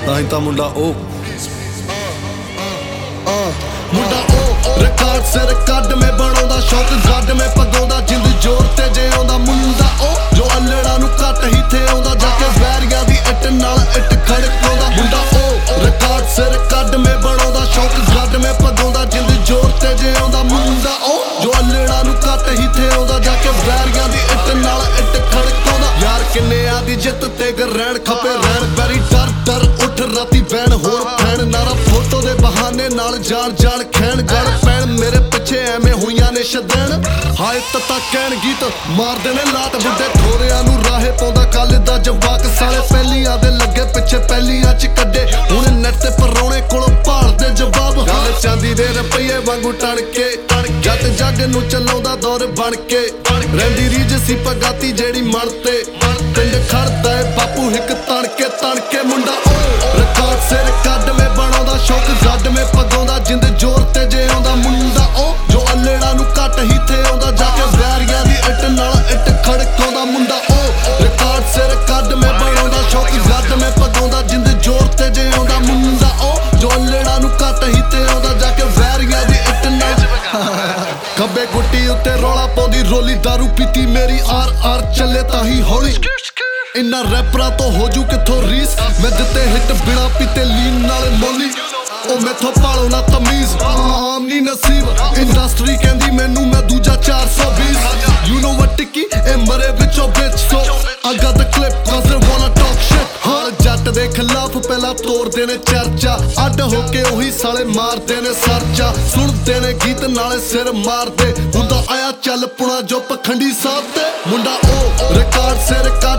ਤਾਂ ਹੀ ਤਾਂ ਮੁੰਡਾ ਉਹ ਮੁੰਡਾ ਉਹ ਰਿਕਾਰਡ ਸਿਰ ਕੱਢ ਮੈਂ ਬਣਾਉਂਦਾ ਸ਼ੌਕ ਗੱਡ ਮੈਂ ਪਗਾਉਂਦਾ ਜਿੰਦ ਜ਼ੋਰ ਤੇ ਜੇ ਆਉਂਦਾ ਮੁੰਡਾ ਉਹ ਜੋ ਅਲੜਾ ਨੂੰ ਘੱਟ ਹੀ ਥੇ ਆਉਂਦਾ ਜਾ ਕੇ ਵੈਰੀਆਂ ਦੀ ਇੱਟ ਨਾਲ ਇੱਟ ਖੜਕਾਉਂਦਾ ਮੁੰਡਾ ਉਹ ਰਿਕਾਰਡ ਸਿਰ ਕੱਢ ਮੈਂ ਬਣਾਉਂਦਾ ਸ਼ੌਕ ਗੱਡ ਮੈਂ ਪਗਾਉਂਦਾ ਜਿੰਦ ਜ਼ੋਰ ਤੇ ਜੇ ਆਉਂਦਾ ਮੁੰਡਾ ਉਹ ਜੋ ਅਲੜਾ ਨੂੰ ਘੱਟ ਹੀ ਥੇ ਆਉਂਦਾ ਜਾ ਕੇ ਵੈਰੀਆਂ ਦੀ ਇੱਟ ਨਾਲ ਇੱਟ ਖੜਕਾਉਂਦਾ ਯਾਰ ਕਿੰਨੇ ਆਦੀ ਜਿੱਤ ਤੇ ਰਹਿਣ ਖਪੇ ਰਹਿਣ ਬੈਰੀ ਡਰ ਡਰ ਉੱਠ ਰਾਤੀ ਬੈਣ ਹੋਰ ਫੈਣ ਨਾਰਾ ਫੋਟੋ ਦੇ ਬਹਾਨੇ ਨਾਲ ਜਾਣ ਜਾਣ ਖੈਣ ਗੜ ਪੈਣ ਮੇਰੇ ਪਿੱਛੇ ਐਵੇਂ ਹੋਈਆਂ ਨੇ ਸ਼ਦੈਣ ਹਾਏ ਤਤਾ ਕਹਿਣ ਗੀਤ ਮਾਰਦੇ ਨੇ ਲਾਟ ਬੁੱਢੇ ਠੋਰਿਆਂ ਨੂੰ ਰਾਹੇ ਪਾਉਂਦਾ ਕੱਲ ਦਾ ਜਵਾਕ ਸਾਲੇ ਪਹਿਲੀਆਂ ਦੇ ਲੱਗੇ ਪਿੱਛੇ ਪਹਿਲੀਆਂ ਚ ਕੱਢੇ ਹੁਣ ਨੈਟ ਤੇ ਪਰੌਣੇ ਕੋਲੋਂ ਭਾਲਦੇ ਜਵਾਬ ਗੱਲ ਚਾਂਦੀ ਦੇ ਰੁਪਈਏ ਵਾਂਗੂ ਟਣ ਕੇ ਜੱਟ ਜੱਗ ਨੂੰ ਚਲਾਉਂਦਾ ਦੌਰ ਬਣ ਕੇ ਰਹਿੰਦੀ ਰੀਜ ਸੀ ਪਗਾਤੀ ਜਿਹੜੀ ਮਨ ਤੇ ਪਿੰਡ ਖੜਦਾ ਏ ਬਾਪੂ ਹਿੱਕ ਤਣ ਕੇ ਮੁੰਡਾ ਉਹ ਰਿਕਾਰਡ ਸਿਰ ਕੱਢ ਮੈਂ ਬਣਾਉਂਦਾ ਸ਼ੌਕ ਗੱਡ ਮੈਂ ਪਗਾਉਂਦਾ ਜਿੰਦ ਜ਼ੋਰ ਤੇ ਜੇ ਆਉਂਦਾ ਮੁੰਡਾ ਉਹ ਜੋ ਅਲੜਾ ਨੂੰ ਘੱਟ ਹੀ ਥੇ ਆਉਂਦਾ ਜਾ ਕੇ ਵੈਰੀਆਂ ਦੀ ਇੱਟ ਨਾਲ ਇੱਟ ਖੜਕਾਉਂਦਾ ਮੁੰਡਾ ਉਹ ਰਿਕਾਰਡ ਸਿਰ ਕੱਢ ਮੈਂ ਬਣਾਉਂਦਾ ਸ਼ੌਕ ਗੱਡ ਮੈਂ ਪਗਾਉਂਦਾ ਜਿੰਦ ਜ਼ੋਰ ਤੇ ਜੇ ਆਉਂਦਾ ਮੁੰਡਾ ਉਹ ਜੋ ਅਲੜਾ ਨੂੰ ਘੱਟ ਹੀ ਥੇ ਆਉਂਦਾ ਜਾ ਕੇ ਵੈਰੀਆਂ ਦੀ ਇੱਟ ਨਾਲ ਖੱਬੇ ਗੁੱਟੀ ਉੱਤੇ ਰੌਲਾ ਪਾਉਂਦੀ ਰੋਲੀ ਦਾਰੂ ਪੀਤੀ ਮੇਰੀ ਆਰ ਚੱਲੇ ਤਾਂ ਹੀ ਹੌਲੀ ਇੰਨਾ ਰੈਪਰਾਂ ਤੋਂ ਹੋ ਜੂ ਕਿੱਥੋਂ ਰੀਸ ਮੈਂ ਦਿੱਤੇ ਹਿੱਟ ਬਿਨਾ ਪੀਤੇ ਲੀਨ ਨਾਲੇ ਮੋਲੀ ਉਹ ਮੈਥੋਂ ਪਾਲੋ ਨਾ ਤਮੀਜ਼ ਆਮ ਨੀ ਨਸੀਬ ਇੰਡਸਟਰੀ ਕਹਿੰਦੀ ਮੈਨੂੰ ਮੈਂ ਦੂਜਾ 420 ਯੂ ਨੋ ਵਟ ਟਿੱਕੀ ਇਹ ਮਰੇ ਵਿੱਚੋਂ ਵਿੱਚ ਸੋ I got the clip cause they wanna talk shit ਹਰ ਜੱਟ ਦੇ ਖਿਲਾਫ ਪਹਿਲਾਂ ਤੋੜਦੇ ਨੇ ਚਰਚਾ ਅੱਡ ਹੋ ਕੇ ਉਹੀ ਸਾਲੇ ਮਾਰਦੇ ਨੇ ਸਰਚਾ ਸੁਣਦੇ ਨੇ ਗੀਤ ਨਾਲੇ ਸਿਰ ਮਾਰਦੇ ਹੁੰਦਾ ਆਇਆ ਚੱਲ ਪੁਣਾ ਜੋ ਪਖੰਡੀ ਸਾਹਿਬ ਤੇ ਮੁੰਡਾ ਉਹ ਰਿਕਾਰਡ ਸਿਰ